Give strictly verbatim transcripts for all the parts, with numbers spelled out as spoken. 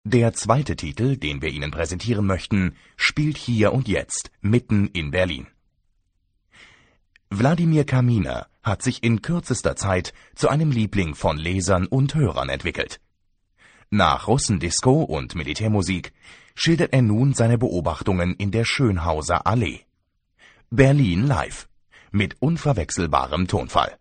Der zweite Titel, den wir Ihnen präsentieren möchten, spielt hier und jetzt, mitten in Berlin. Wladimir Kaminer hat sich in kürzester Zeit zu einem Liebling von Lesern und Hörern entwickelt. Nach Russendisco und Militärmusik schildert er nun seine Beobachtungen in der Schönhauser Allee. Berlin live, mit unverwechselbarem Tonfall.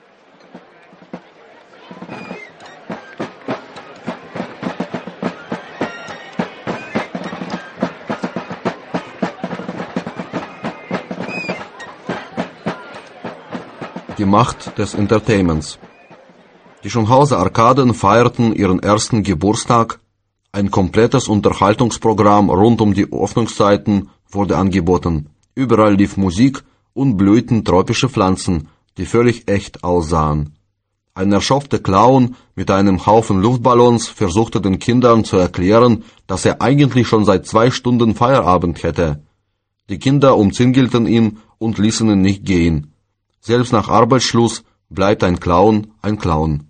Die Macht des Entertainments. Die Schönhauser Arkaden feierten ihren ersten Geburtstag. Ein komplettes Unterhaltungsprogramm rund um die Öffnungszeiten wurde angeboten. Überall lief Musik und blühten tropische Pflanzen, die völlig echt aussahen. Ein erschöpfter Clown mit einem Haufen Luftballons versuchte den Kindern zu erklären, dass er eigentlich schon seit zwei Stunden Feierabend hätte. Die Kinder umzingelten ihn und ließen ihn nicht gehen. Selbst nach Arbeitsschluss bleibt ein Clown ein Clown.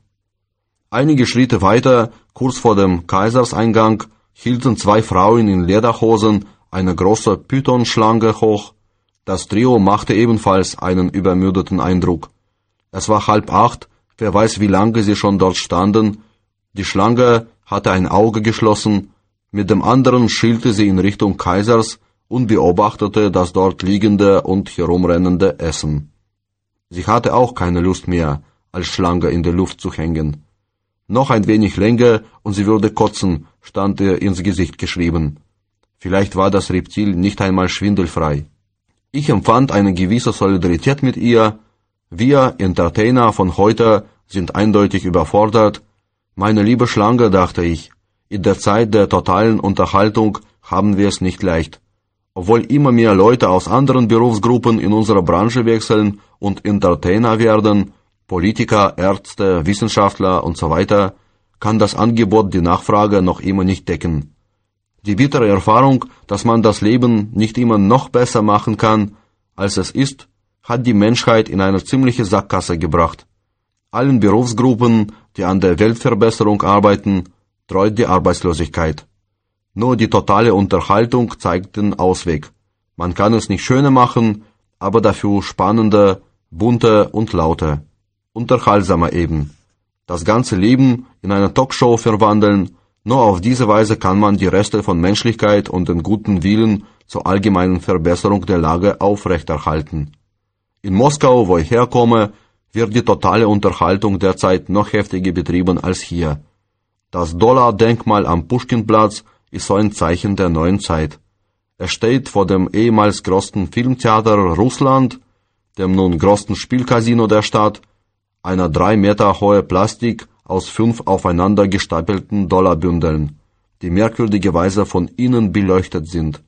Einige Schritte weiter, kurz vor dem Kaiserseingang, hielten zwei Frauen in Lederhosen eine große Pythonschlange hoch. Das Trio machte ebenfalls einen übermüdeten Eindruck. Es war halb acht, wer weiß, wie lange sie schon dort standen. Die Schlange hatte ein Auge geschlossen, mit dem anderen schielte sie in Richtung Kaisers und beobachtete das dort liegende und herumrennende Essen. Sie hatte auch keine Lust mehr, als Schlange in der Luft zu hängen. Noch ein wenig länger und sie würde kotzen, stand ihr ins Gesicht geschrieben. Vielleicht war das Reptil nicht einmal schwindelfrei. Ich empfand eine gewisse Solidarität mit ihr. Wir, Entertainer von heute, sind eindeutig überfordert. Meine liebe Schlange, dachte ich, in der Zeit der totalen Unterhaltung haben wir es nicht leicht. Obwohl immer mehr Leute aus anderen Berufsgruppen in unserer Branche wechseln und Entertainer werden, Politiker, Ärzte, Wissenschaftler und so weiter, kann das Angebot die Nachfrage noch immer nicht decken. Die bittere Erfahrung, dass man das Leben nicht immer noch besser machen kann, als es ist, hat die Menschheit in eine ziemliche Sackgasse gebracht. Allen Berufsgruppen, die an der Weltverbesserung arbeiten, droht die Arbeitslosigkeit. Nur die totale Unterhaltung zeigt den Ausweg. Man kann es nicht schöner machen, aber dafür spannender, bunter und lauter. Unterhaltsamer eben. Das ganze Leben in eine Talkshow verwandeln, nur auf diese Weise kann man die Reste von Menschlichkeit und den guten Willen zur allgemeinen Verbesserung der Lage aufrechterhalten. In Moskau, wo ich herkomme, wird die totale Unterhaltung derzeit noch heftiger betrieben als hier. Das Dollar-Denkmal am Puschkinplatz ist so ein Zeichen der neuen Zeit. Es steht vor dem ehemals größten Filmtheater Russland, dem nun größten Spielcasino der Stadt, einer drei Meter hohe Plastik aus fünf aufeinander gestapelten Dollarbündeln, die merkwürdigerweise von innen beleuchtet sind.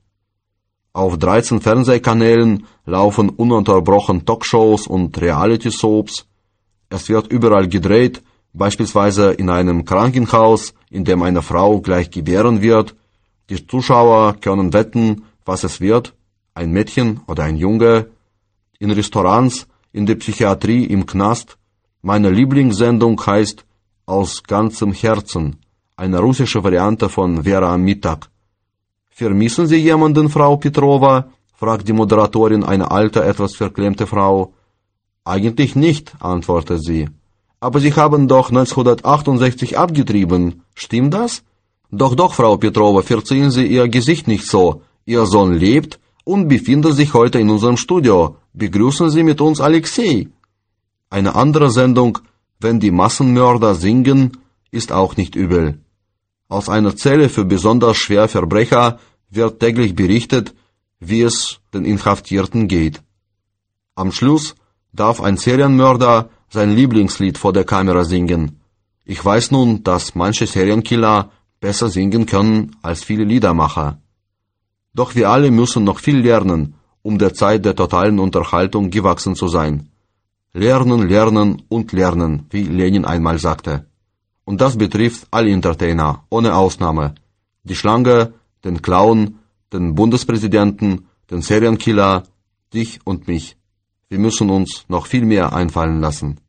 Auf dreizehn Fernsehkanälen laufen ununterbrochen Talkshows und Reality-Soaps. Es wird überall gedreht, beispielsweise in einem Krankenhaus, in dem eine Frau gleich gebären wird. Die Zuschauer können wetten, was es wird, ein Mädchen oder ein Junge. In Restaurants, in der Psychiatrie, im Knast. Meine Lieblingssendung heißt Aus ganzem Herzen, eine russische Variante von Vera am Mittag. Vermissen Sie jemanden, Frau Petrova? Fragt die Moderatorin, eine alte, etwas verklemmte Frau. Eigentlich nicht, antwortet sie. Aber Sie haben doch neunzehnhundertachtundsechzig abgetrieben, stimmt das? Doch, doch, Frau Petrova, verziehen Sie Ihr Gesicht nicht so. Ihr Sohn lebt und befindet sich heute in unserem Studio. Begrüßen Sie mit uns Alexei. Eine andere Sendung, wenn die Massenmörder singen, ist auch nicht übel. Aus einer Zelle für besonders schwere Verbrecher wird täglich berichtet, wie es den Inhaftierten geht. Am Schluss darf ein Serienmörder sein Lieblingslied vor der Kamera singen. Ich weiß nun, dass manche Serienkiller besser singen können als viele Liedermacher. Doch wir alle müssen noch viel lernen, um der Zeit der totalen Unterhaltung gewachsen zu sein. Lernen, lernen und lernen, wie Lenin einmal sagte. Und das betrifft alle Entertainer, ohne Ausnahme. Die Schlange, den Clown, den Bundespräsidenten, den Serienkiller, dich und mich. Wir müssen uns noch viel mehr einfallen lassen.